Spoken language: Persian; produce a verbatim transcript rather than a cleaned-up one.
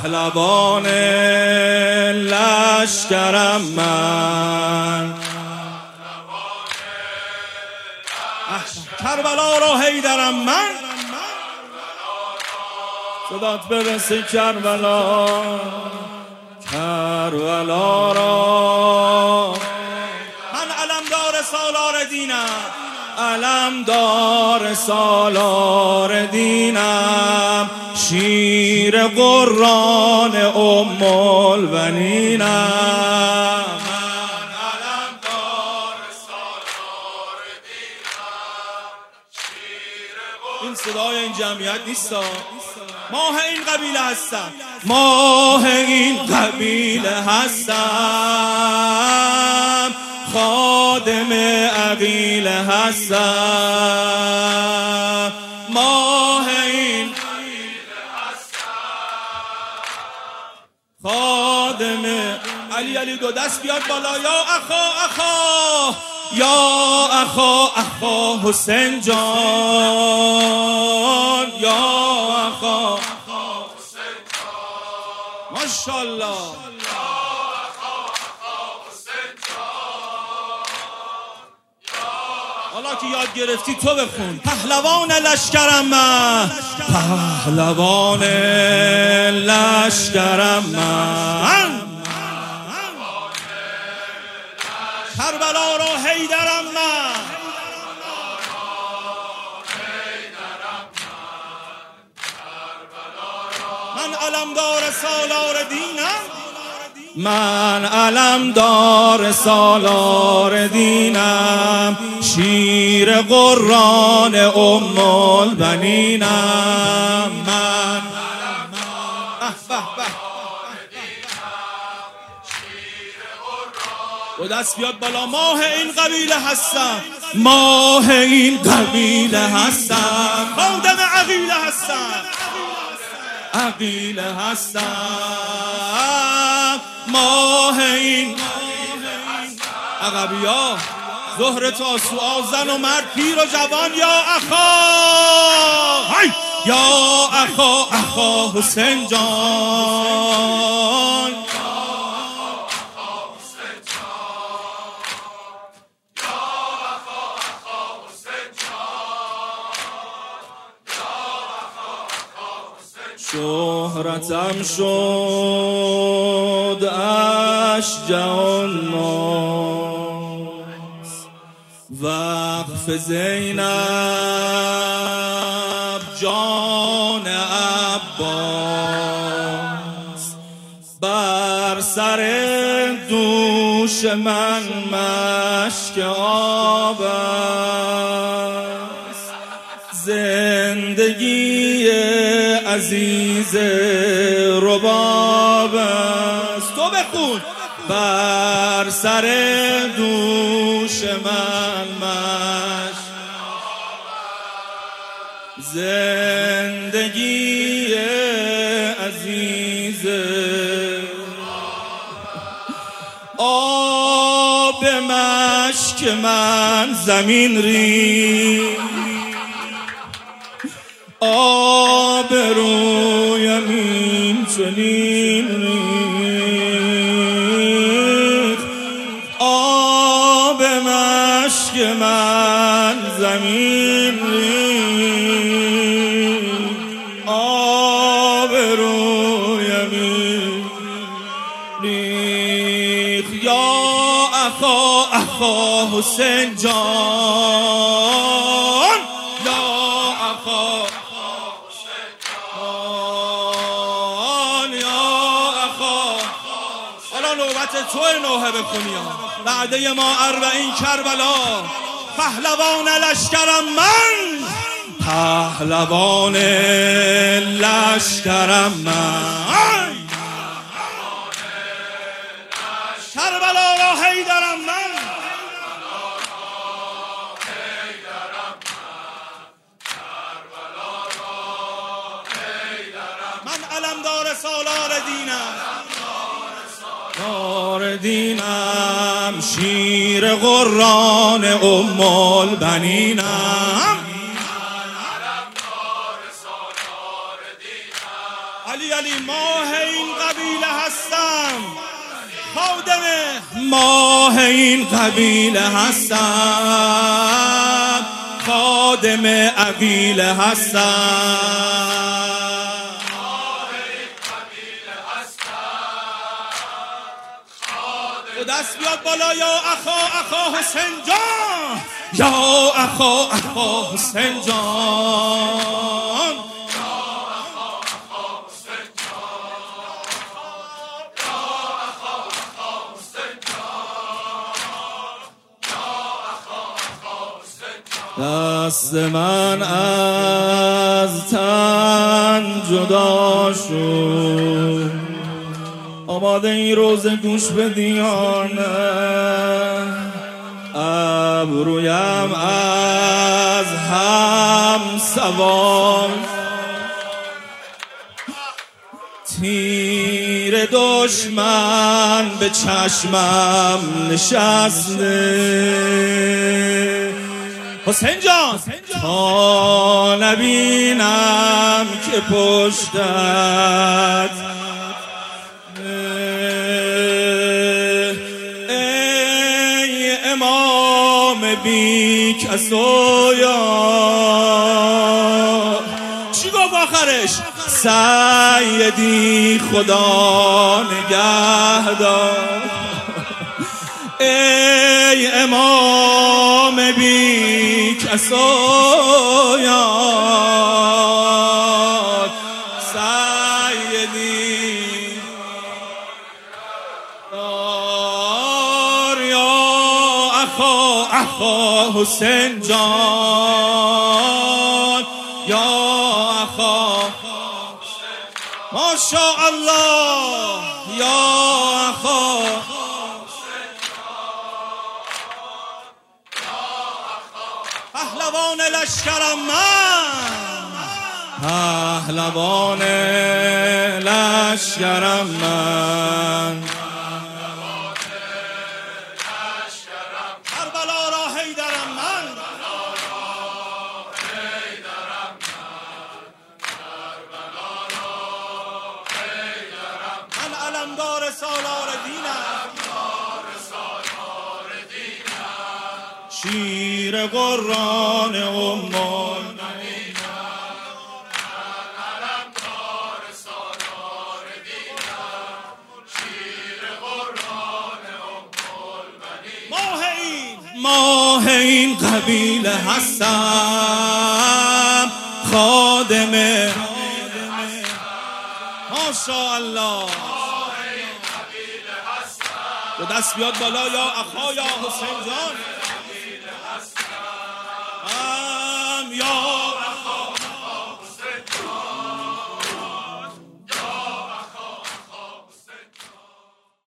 پهلوان لشکرم من، کربلا را حیدرم من، صدات برسه کربلا، کربلا را. من علمدار سالار دینم، علمدار سالار دینم، شیر قرآن ام البنینم. این صدای این جمعیت نیستا، ماه این قبیله هستم، ماه این قبیله هستم، خادم عقیله هستم، ماه این قبیله هستم، خادم. علی علی دو دست بیاد بالا. یا اخا اخا، یا اخا اخا حسین جان، یا اخا حسین جان، ماشاءالله. حالا که یاد گرفتی تو بخون. پهلوان لشکرم من، پهلوان لشکرم من، کربلا را حیدرم من، من علمدار سالار دینم، من علمدار سالار دینم، شیر قرآن ام البنینم. من و دست بیاد بالا. ماه این قبیله هستم، ماه این قبیله هستم، خادم عقیله هستم، عقیله هستم، ماه این عقبیا. زهر تاسوعا، زن و مرد، پیر و جوان. یا اخا، یا اخا اخا حسین جان، شهرتم شد اشجع الناس، وقف زینب جان عباس، بر سر دوش من مشک آب است، زندگی عزیز رباب است. تو بخون. بر سر دوش من مشک، زندگی عزیز. آب مشک من زمین ری، آب رویم این چنین ریخت، آب مشک من زمین ریخت، آب رویم این ریخت. یا اخا اخا حسین جان، یا اخا نوبت تو نوحه بخونی. بعده ما اربعین کربلا، پهلوان لشکرم من، پهلوان لشکرم من، کربلا را حیدرم من، من علمدار سالار دینم، سالار دینم، شیر قرآن ام البنینم. علی علی ما ماه این قبیله هستم، خادم ماه این قبیله هستم، خادم عقیله هستم. دست بیاد بالا یا اخا اخا حسین جان، یا اخا اخا حسین جان، دست من از تن جدا شد، آماده این روز گوش به دیانه، ابرویم از هم سوار، تیر دشمن به چشمم نشسته. حسین جان تا نبینم که پشتت ای امام بی کس و یار، چی گفت آخرش؟ سیدی خدا نگهدار، ای امام بی کس و یار، سیدی دار یا اخا اخا حسین جان، یا اخا ماشاءالله، یا اخا پهلوان لشکرم من، پهلوان لشکرم من، کربلا را حیدرم من، من علمدار سالار دینم، شیر قرآن امان، ماه این قبیله هستم، خادم ماشاءالله، و دست بیاد بالا یا اخا یا حسین جان.